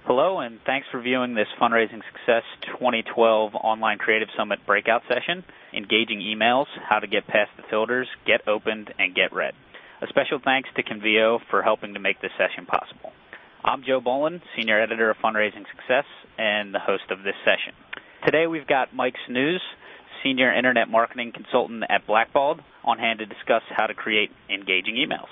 Hello, and thanks for viewing this Fundraising Success 2012 Online Creative Summit breakout session, Engaging Emails, How to Get Past the Filters, Get Opened, and Get Read. A special thanks to Convio for helping to make this session possible. I'm Joe Boland, Senior Editor of Fundraising Success and the host of this session. Today we've got Mike Snooze, Senior Internet Marketing Consultant at Blackbaud, on hand to discuss how to create engaging emails.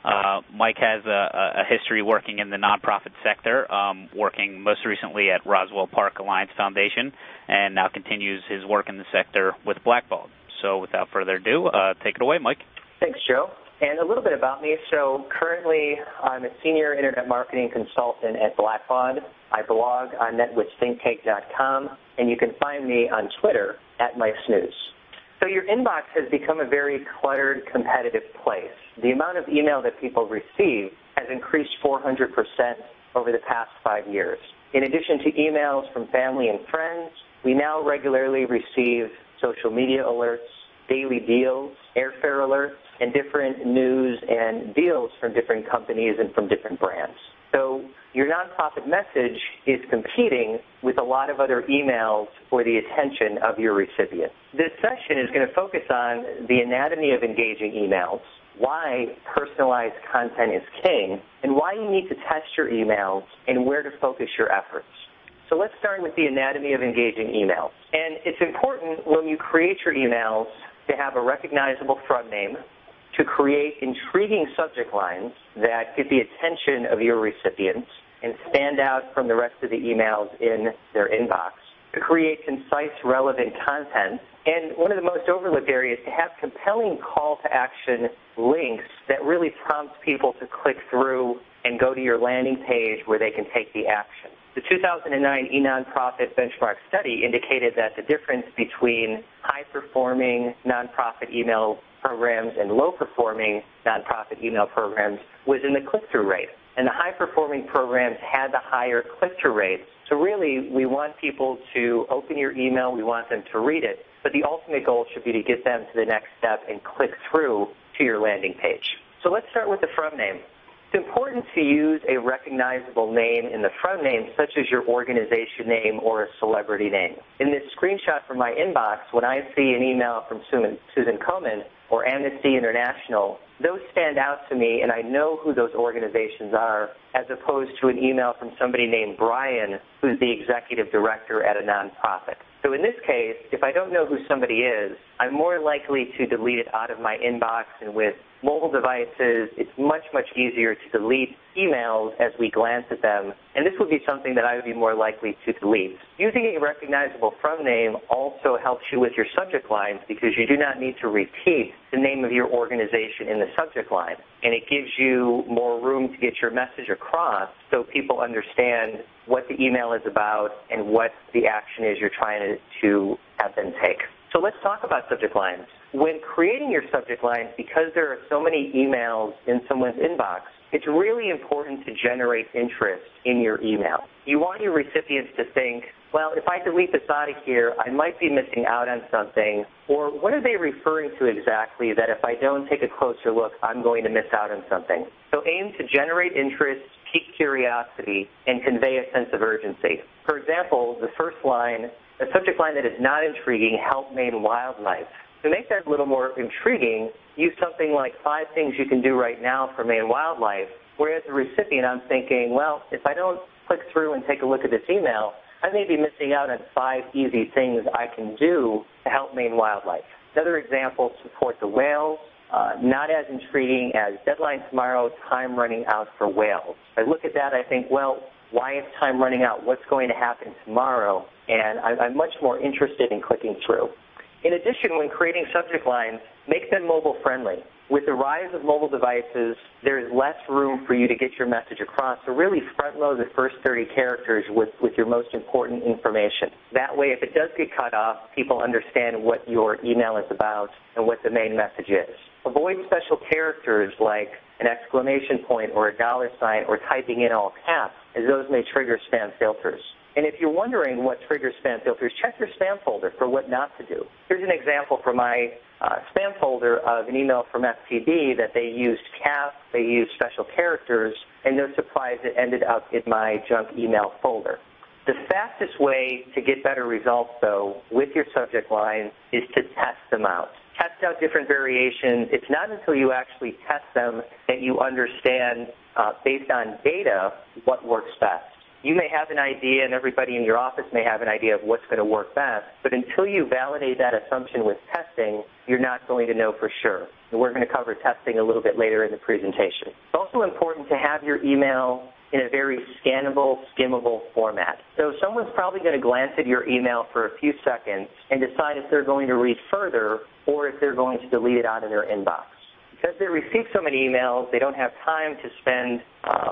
Mike has a history working in the nonprofit sector, working most recently at Roswell Park Alliance Foundation, and now continues his work in the sector with Blackbaud. So without further ado, take it away, Mike. Thanks, Joe. And a little bit about me. So currently, I'm a Senior Internet Marketing Consultant at Blackbaud. I blog on netwiththinktank.com, and you can find me on Twitter at Mike Snooze. So your inbox has become a very cluttered, competitive place. The amount of email that people receive has increased 400% over the past 5 years. In addition to emails from family and friends, we now regularly receive social media alerts, daily deals, airfare alerts, and different news and deals from different companies and from different brands. So your nonprofit message is competing with a lot of other emails for the attention of your recipient. This session is going to focus on the anatomy of engaging emails, why personalized content is king, and why you need to test your emails and where to focus your efforts. So let's start with the anatomy of engaging emails. And it's important when you create your emails to have a recognizable front name, to create intriguing subject lines that get the attention of your recipients and stand out from the rest of the emails in their inbox, to create concise, relevant content, and one of the most overlooked areas, to have compelling call-to-action links that really prompt people to click through and go to your landing page where they can take the action. The 2009 eNonprofit Benchmark Study indicated that the difference between high-performing nonprofit email programs and low-performing nonprofit email programs was in the click-through rate. And the high-performing programs had the higher click-through rates. So really, we want people to open your email. We want them to read it. But the ultimate goal should be to get them to the next step and click through to your landing page. So let's start with the front name. It's important to use a recognizable name in the front name, such as your organization name or a celebrity name. In this screenshot from my inbox, when I see an email from Susan Komen or Amnesty International, those stand out to me, and I know who those organizations are, as opposed to an email from somebody named Brian, who's the executive director at a nonprofit. So in this case, if I don't know who somebody is, I'm more likely to delete it out of my inbox, and with mobile devices, it's much, much easier to delete emails as we glance at them, and this would be something that I would be more likely to delete. Using a recognizable front name also helps you with your subject lines because you do not need to repeat the name of your organization in the subject line, and it gives you more room to get your message across so people understand what the email is about and what the action is you're trying to have them take. So let's talk about subject lines. When creating your subject lines, because there are so many emails in someone's inbox, it's really important to generate interest in your email. You want your recipients to think, well, if I delete this out of here, I might be missing out on something, or what are they referring to exactly that if I don't take a closer look, I'm going to miss out on something? So aim to generate interest, pique curiosity, and convey a sense of urgency. For example, the first line, a subject line that is not intriguing, help Maine wildlife. To make that a little more intriguing, use something like 5 things you can do right now for Maine wildlife, whereas the recipient, I'm thinking, well, if I don't click through and take a look at this email, I may be missing out on 5 easy things I can do to help Maine wildlife. Another example, support the whales. Not as intriguing as deadline tomorrow, time running out for whales. I look at that, I think, well, why is time running out? What's going to happen tomorrow? And I'm much more interested in clicking through. In addition, when creating subject lines, make them mobile-friendly. With the rise of mobile devices, there's less room for you to get your message across, so really front-load the first 30 characters with your most important information. That way, if it does get cut off, people understand what your email is about and what the main message is. Avoid special characters like an exclamation point or a $ sign or typing in all caps, as those may trigger spam filters. And if you're wondering what triggers spam filters, check your spam folder for what not to do. Here's an example from my spam folder of an email from FTB that they used CAF, they used special characters, and no surprise, it ended up in my junk email folder. The fastest way to get better results, though, with your subject line is to test them out. Test out different variations. It's not until you actually test them that you understand, based on data, what works best. You may have an idea, and everybody in your office may have an idea of what's going to work best, but until you validate that assumption with testing, you're not going to know for sure. And we're going to cover testing a little bit later in the presentation. It's also important to have your email in a very scannable, skimmable format. So someone's probably going to glance at your email for a few seconds and decide if they're going to read further or if they're going to delete it out of their inbox. Because they receive so many emails, they don't have time to spend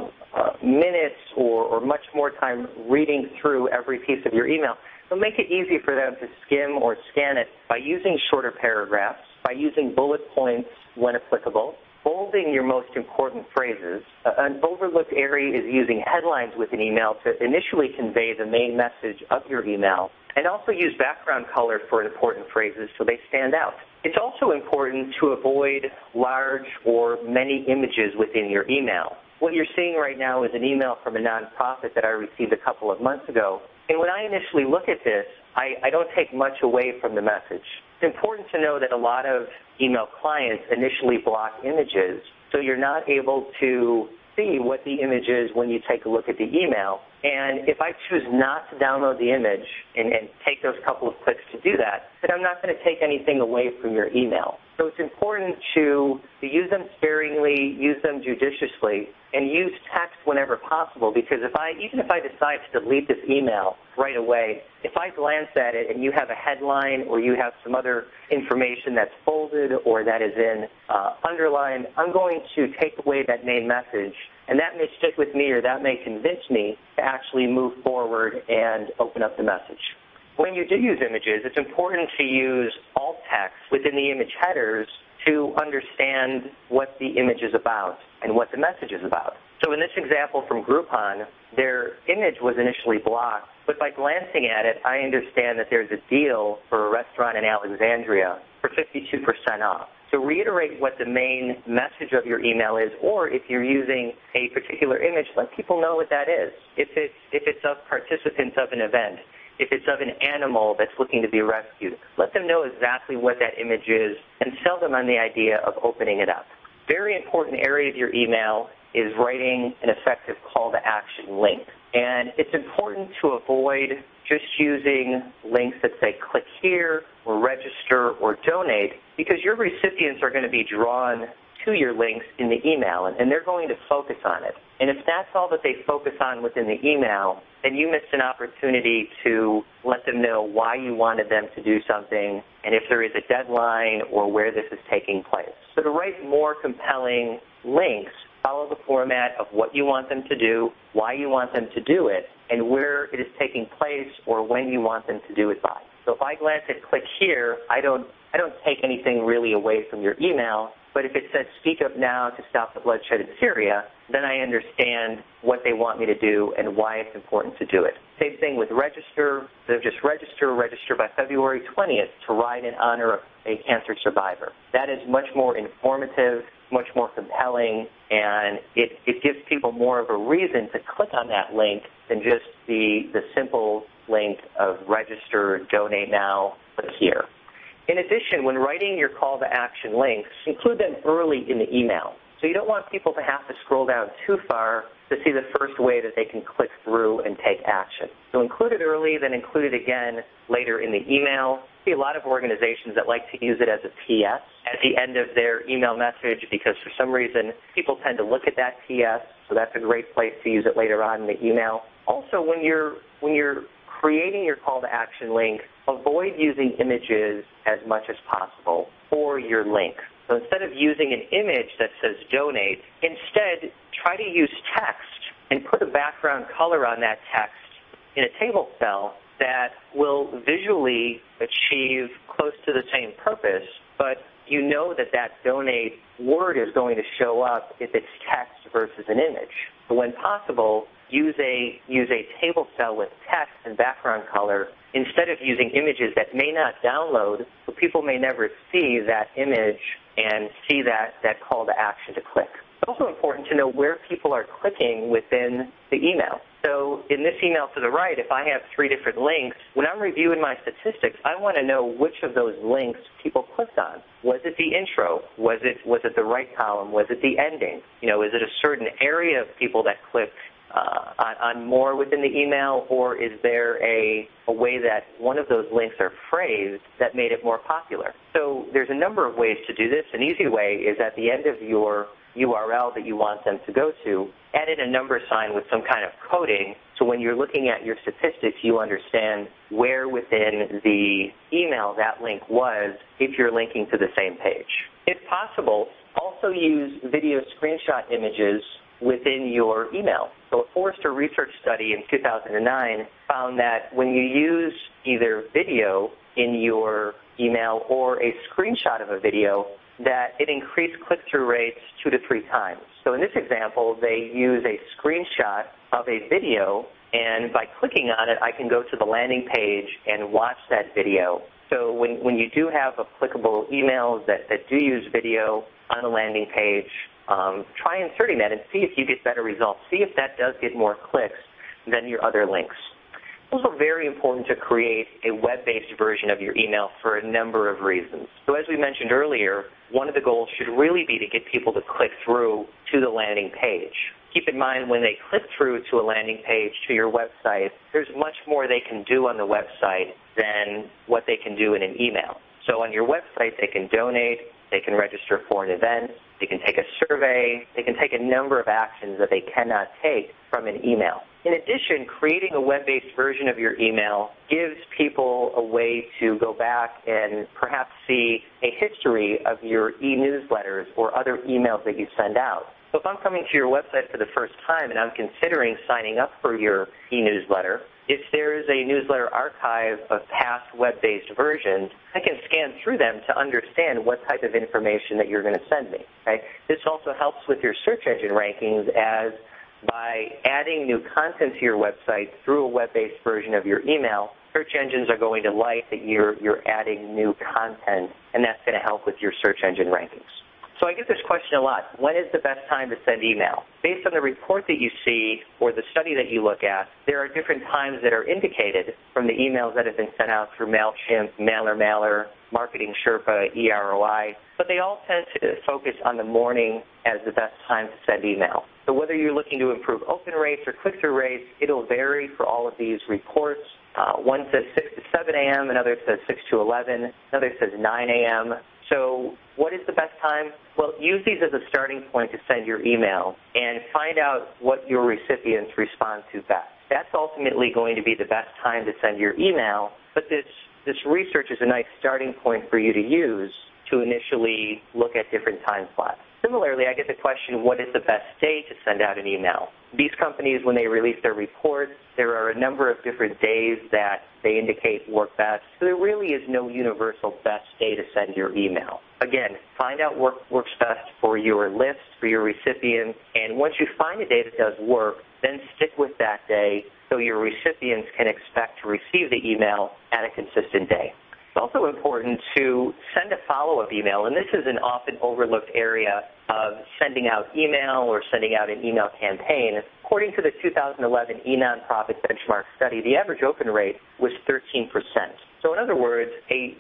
minutes or much more time reading through every piece of your email. So make it easy for them to skim or scan it by using shorter paragraphs, by using bullet points when applicable, bolding your most important phrases. An overlooked area is using headlines with an email to initially convey the main message of your email, and also use background color for important phrases so they stand out. It's also important to avoid large or many images within your email. What you're seeing right now is an email from a nonprofit that I received a couple of months ago. And when I initially look at this, I don't take much away from the message. It's important to know that a lot of email clients initially block images, so you're not able to see what the image is when you take a look at the email. And if I choose not to download the image and take those couple of clicks to do that, then I'm not going to take anything away from your email. So it's important to use them sparingly, use them judiciously, and use text whenever possible, because even if I decide to delete this email right away, if I glance at it and you have a headline or you have some other information that's folded or that is in underlined, I'm going to take away that main message, and that may stick with me or that may convince me to actually move forward and open up the message. When you do use images, it's important to use alt text within the image headers to understand what the image is about and what the message is about. So in this example from Groupon, their image was initially blocked, but by glancing at it, I understand that there's a deal for a restaurant in Alexandria for 52% off. So reiterate what the main message of your email is, or if you're using a particular image, let people know what that is. If it's of participants of an event, if it's of an animal that's looking to be rescued, let them know exactly what that image is and sell them on the idea of opening it up. Very important area of your email is writing an effective call to action link. And it's important to avoid just using links that say click here or register or donate, because your recipients are going to be drawn to your links in the email, and they're going to focus on it. And if that's all that they focus on within the email, then you missed an opportunity to let them know why you wanted them to do something and if there is a deadline or where this is taking place. So to write more compelling links, follow the format of what you want them to do, why you want them to do it, and where it is taking place or when you want them to do it by. So if I glance at click here, I don't take anything really away from your email. But if it says speak up now to stop the bloodshed in Syria, then I understand what they want me to do and why it's important to do it. Same thing with register. So just register by February 20th to ride in honor of a cancer survivor. That is much more informative, much more compelling, and it gives people more of a reason to click on that link than just the simple link of register, donate now, click here. In addition, when writing your call to action links, include them early in the email. So you don't want people to have to scroll down too far to see the first way that they can click through and take action. So include it early, then include it again later in the email. I see a lot of organizations that like to use it as a PS at the end of their email message because for some reason people tend to look at that PS, so that's a great place to use it later on in the email. Also, when you're creating your call to action link, avoid using images as much as possible for your link. So instead of using an image that says donate, instead try to use text and put a background color on that text in a table cell that will visually achieve close to the same purpose but you know that donate word is going to show up if it's text versus an image. So when possible, use a table cell with text and background color instead of using images that may not download, so people may never see that image and see that call to action to click. It's also important to know where people are clicking within the email. So in this email to the right, if I have 3 different links, when I'm reviewing my statistics, I want to know which of those links people clicked on. Was it the intro? Was it the right column? Was it the ending? Is it a certain area of people that clicked on more within the email, or is there a way that one of those links are phrased that made it more popular? So there's a number of ways to do this. An easy way is at the end of your URL that you want them to go to, add in a number sign with some kind of coding, so when you're looking at your statistics, you understand where within the email that link was if you're linking to the same page. If possible, also use video screenshot images within your email. So a Forrester research study in 2009 found that when you use either video in your email or a screenshot of a video, that it increased click-through rates 2 to 3 times. So in this example, they use a screenshot of a video, and by clicking on it, I can go to the landing page and watch that video. So when you do have applicable emails that do use video on the landing page, try inserting that and see if you get better results. See if that does get more clicks than your other links. It's also very important to create a web-based version of your email for a number of reasons. So as we mentioned earlier, one of the goals should really be to get people to click through to the landing page. Keep in mind when they click through to a landing page to your website, there's much more they can do on the website than what they can do in an email. So on your website, they can donate, they can register for an event, they can take a survey, they can take a number of actions that they cannot take from an email. In addition, creating a web-based version of your email gives people a way to go back and perhaps see a history of your e-newsletters or other emails that you send out. So if I'm coming to your website for the first time and I'm considering signing up for your e-newsletter, if there is a newsletter archive of past web-based versions, I can scan through them to understand what type of information that you're going to send me. Okay? This also helps with your search engine rankings, as by adding new content to your website through a web-based version of your email, search engines are going to like that you're adding new content, and that's going to help with your search engine rankings. So I get this question a lot. When is the best time to send email? Based on the report that you see or the study that you look at, there are different times that are indicated from the emails that have been sent out through MailChimp, MailerMailer, Marketing Sherpa, eROI, but they all tend to focus on the morning as the best time to send email. So whether you're looking to improve open rates or click-through rates, it'll vary for all of these reports. One says 6 to 7 a.m., another says 6 to 11, another says 9 a.m., So what is the best time? Well, use these as a starting point to send your email and find out what your recipients respond to best. That's ultimately going to be the best time to send your email, but this research is a nice starting point for you to use to initially look at different time slots. Similarly, I get the question, what is the best day to send out an email? These companies, when they release their reports, there are a number of different days that they indicate work best. So there really is no universal best day to send your email. Again, find out what works best for your list, for your recipients, and once you find a day that does work, then stick with that day so your recipients can expect to receive the email at a consistent day. It's also important to send a follow-up email, and this is an often overlooked area of sending out email or sending out an email campaign. According to the 2011 eNonprofit Benchmark study, the average open rate was 13%. So in other words,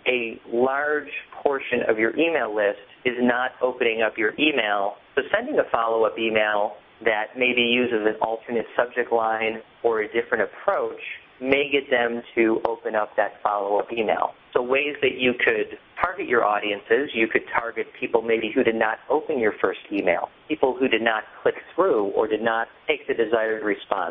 a large portion of your email list is not opening up your email. So sending a follow-up email that maybe uses an alternate subject line or a different approach may get them to open up that follow-up email. So ways that you could target your audiences, you could target people maybe who did not open your first email, people who did not click through or did not take the desired response.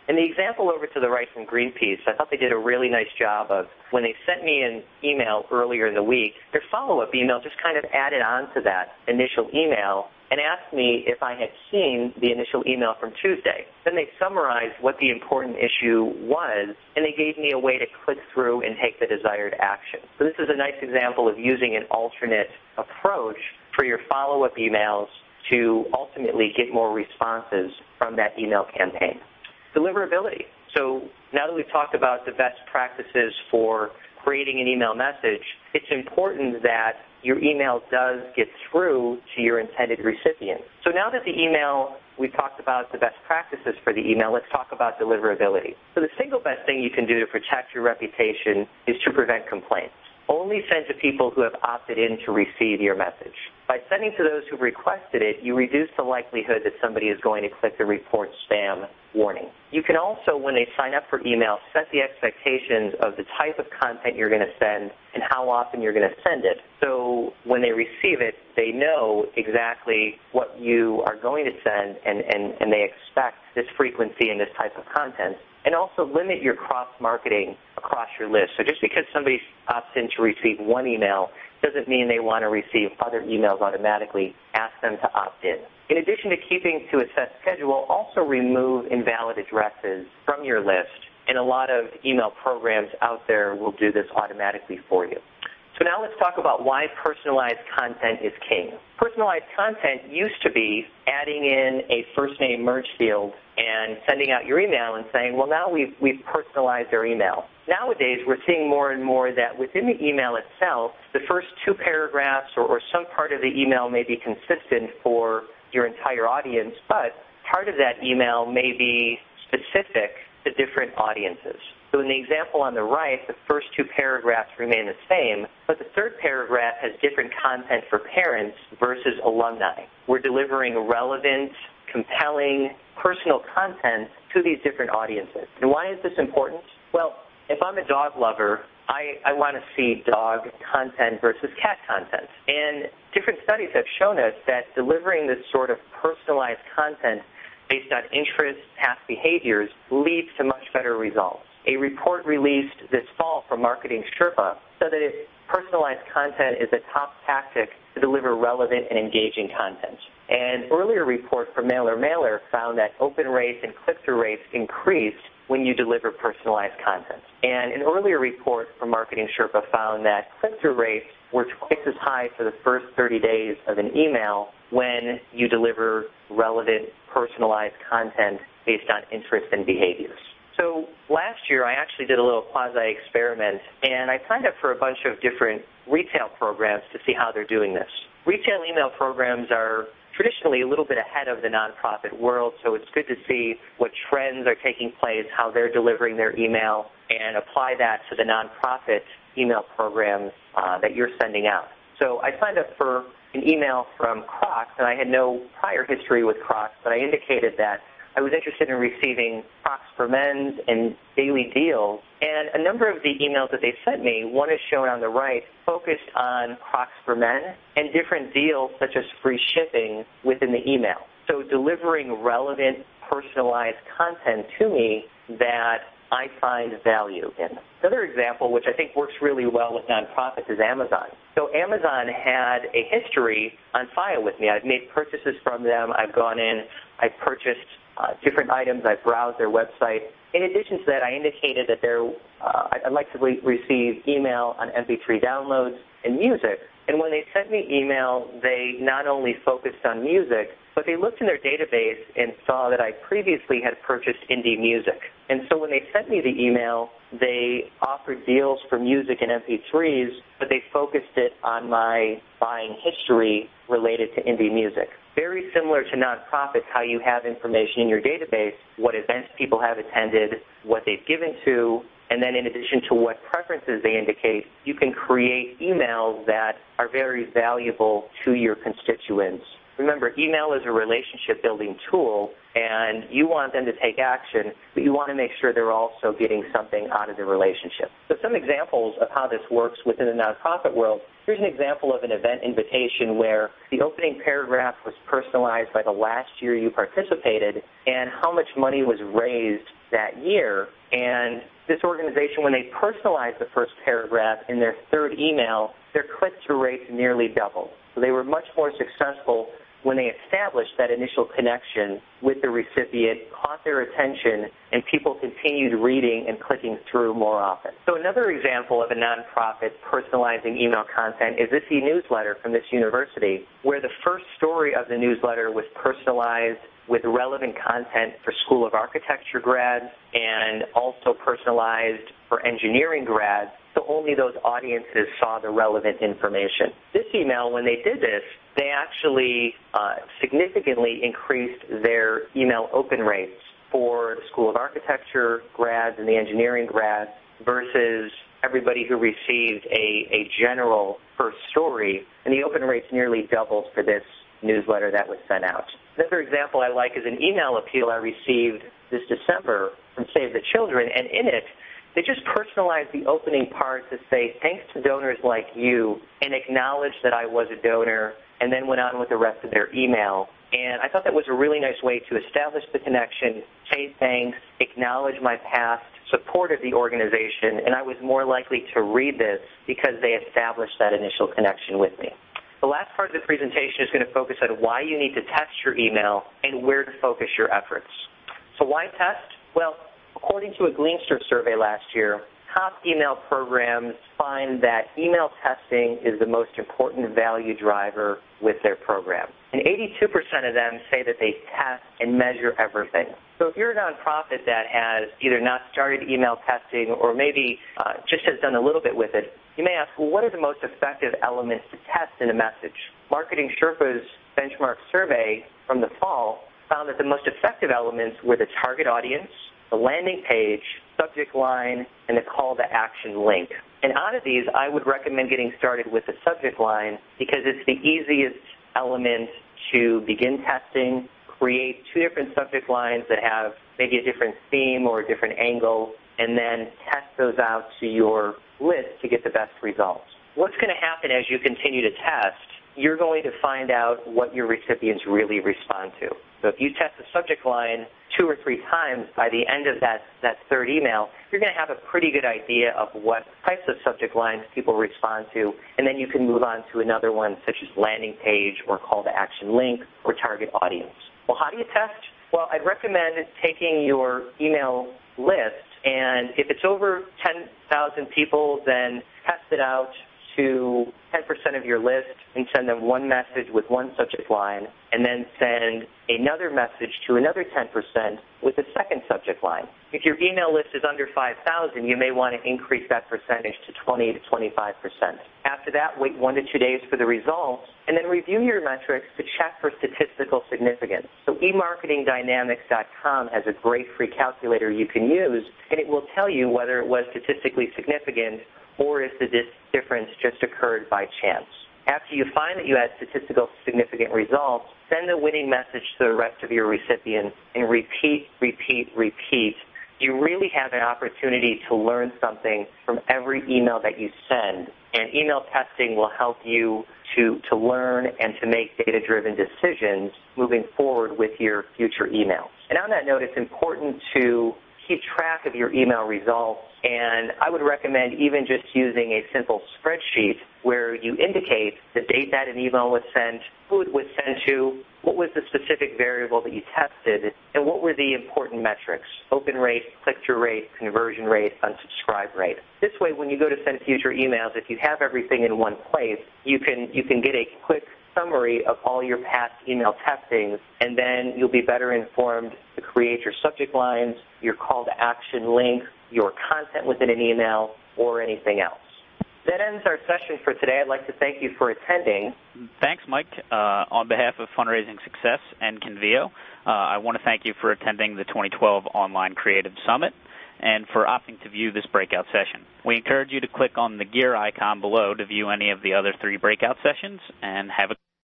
And the example over to the right from Greenpeace, I thought they did a really nice job of when they sent me an email earlier in the week, their follow-up email just kind of added on to that initial email and asked me if I had seen the initial email from Tuesday. Then they summarized what the important issue was, and they gave me a way to click through and take the desired action. So this is a nice example of using an alternate approach for your follow-up emails to ultimately get more responses from that email campaign. Deliverability. So now that we've talked about the best practices for creating an email message, it's important that your email does get through to your intended recipient. So now that the email, we've talked about the best practices for the email, let's talk about deliverability. So the single best thing you can do to protect your reputation is to prevent complaints. Only send to people who have opted in to receive your message. By sending to those who requested it, you reduce the likelihood that somebody is going to click the report spam warning. You can also, when they sign up for email, set the expectations of the type of content you're going to send and how often you're going to send it. So when they receive it, they know exactly what you are going to send and they expect this frequency and this type of content. And also limit your cross-marketing across your list. So just because somebody opts in to receive one email doesn't mean they want to receive other emails automatically. Ask them to opt in. In addition to keeping to a set schedule, also remove invalid addresses from your list. And a lot of email programs out there will do this automatically for you. So now let's talk about why personalized content is king. Personalized content used to be adding in a first name merge field and sending out your email and saying, well, now we've personalized our email. Nowadays, we're seeing more and more that within the email itself, the first two paragraphs or some part of the email may be consistent for your entire audience, but part of that email may be specific to different audiences. So in the example on the right, the first two paragraphs remain the same, but the third paragraph has different content for parents versus alumni. We're delivering relevant, compelling, personal content to these different audiences. And why is this important? Well, if I'm a dog lover, I want to see dog content versus cat content. And different studies have shown us that delivering this sort of personalized content based on interests, past behaviors, leads to much better results. A report released this fall from Marketing Sherpa said that personalized content is a top tactic to deliver relevant and engaging content. An earlier report from MailerMailer found that open rates and click-through rates increased when you deliver personalized content. And an earlier report from Marketing Sherpa found that click-through rates were twice as high for the first 30 days of an email when you deliver relevant, personalized content based on interest and behaviors. So last year, I actually did a little quasi-experiment, and I signed up for a bunch of different retail programs to see how they're doing this. Retail email programs are traditionally a little bit ahead of the nonprofit world, so it's good to see what trends are taking place, how they're delivering their email, and apply that to the nonprofit email programs that you're sending out. So I signed up for an email from Crocs, and I had no prior history with Crocs, but I indicated that I was interested in receiving Crocs for Men's and daily deals. And a number of the emails that they sent me, one is shown on the right, focused on Crocs for Men and different deals such as free shipping within the email. So delivering relevant, personalized content to me that I find value in. Another example, which I think works really well with nonprofits, is Amazon. So Amazon had a history on file with me. I've made purchases from them. I've gone in. I've purchased different items. I've browsed their website. In addition to that, I indicated that I'd like to receive email on MP3 downloads and music. And when they sent me email, they not only focused on music, but they looked in their database and saw that I previously had purchased indie music. And so when they sent me the email, they offered deals for music and MP3s, but they focused it on my buying history related to indie music. Very similar to nonprofits, how you have information in your database, what events people have attended, what they've given to, and then in addition to what preferences they indicate, you can create emails that are very valuable to your constituents. Remember, email is a relationship-building tool, and you want them to take action, but you want to make sure they're also getting something out of the relationship. So some examples of how this works within the nonprofit world, Here's an example of an event invitation where the opening paragraph was personalized by the last year you participated and how much money was raised that year. And this organization, when they personalized the first paragraph in their third email, their click-through rates nearly doubled. So they were much more successful when they established that initial connection with the recipient, caught their attention, and people continued reading and clicking through more often. So another example of a nonprofit personalizing email content is this e-newsletter from this university, where the first story of the newsletter was personalized with relevant content for School of Architecture grads and also personalized for engineering grads, so only those audiences saw the relevant information. This email, when they did this, they actually significantly increased their email open rates for the School of Architecture grads and the engineering grads versus everybody who received a general first story, and the open rates nearly doubled for this newsletter that was sent out. Another example I like is an email appeal I received this December from Save the Children, and in it, they just personalized the opening part to say, thanks to donors like you, and acknowledge that I was a donor, and then went on with the rest of their email. And I thought that was a really nice way to establish the connection, say thanks, acknowledge my past support of the organization, and I was more likely to read this because they established that initial connection with me. The last part of the presentation is going to focus on why you need to test your email and where to focus your efforts. So why test? Well, according to a Gleanster survey last year, top email programs find that email testing is the most important value driver with their program. And 82% of them say that they test and measure everything. So if you're a nonprofit that has either not started email testing or maybe just has done a little bit with it, you may ask, well, what are the most effective elements to test in a message? Marketing Sherpa's benchmark survey from the fall found that the most effective elements were the target audience, the landing page, subject line, and the call to action link. And out of these, I would recommend getting started with the subject line because it's the easiest element to begin testing, create two different subject lines that have maybe a different theme or a different angle, and then test those out to your list to get the best results. What's going to happen as you continue to test, you're going to find out what your recipients really respond to. So if you test the subject line 2 or 3 times, by the end of that third email, you're going to have a pretty good idea of what types of subject lines people respond to, and then you can move on to another one such as landing page or call to action link or target audience. Well, how do you test? Well, I'd recommend taking your email list, and if it's over 10,000 people, then test it out to 10% of your list and send them one message with one subject line, and then send another message to another 10% with a second subject line. If your email list is under 5,000, you may want to increase that percentage to 20 to 25%. After that, wait 1 to 2 days for the results, and then review your metrics to check for statistical significance. So eMarketingDynamics.com has a great free calculator you can use, and it will tell you whether it was statistically significant or if the difference just occurred by chance. After you find that you had statistical significant results, send the winning message to the rest of your recipients and repeat. You really have an opportunity to learn something from every email that you send, and email testing will help you to learn and to make data-driven decisions moving forward with your future emails. And on that note, it's important to keep track of your email results, and I would recommend even just using a simple spreadsheet where you indicate the date that an email was sent, who it was sent to, what was the specific variable that you tested, and what were the important metrics: open rate, click-through rate, conversion rate, unsubscribe rate. This way, when you go to send future emails, if you have everything in one place, you can get a quick summary of all your past email testings, and then you'll be better informed to create your subject lines, your call to action link, your content within an email, or anything else. That ends our session for today. I'd like to thank you for attending. Thanks, Mike. On behalf of Fundraising Success and Convio, I want to thank you for attending the 2012 Online Creative Summit and for opting to view this breakout session. We encourage you to click on the gear icon below to view any of the other 3 breakout sessions, and have a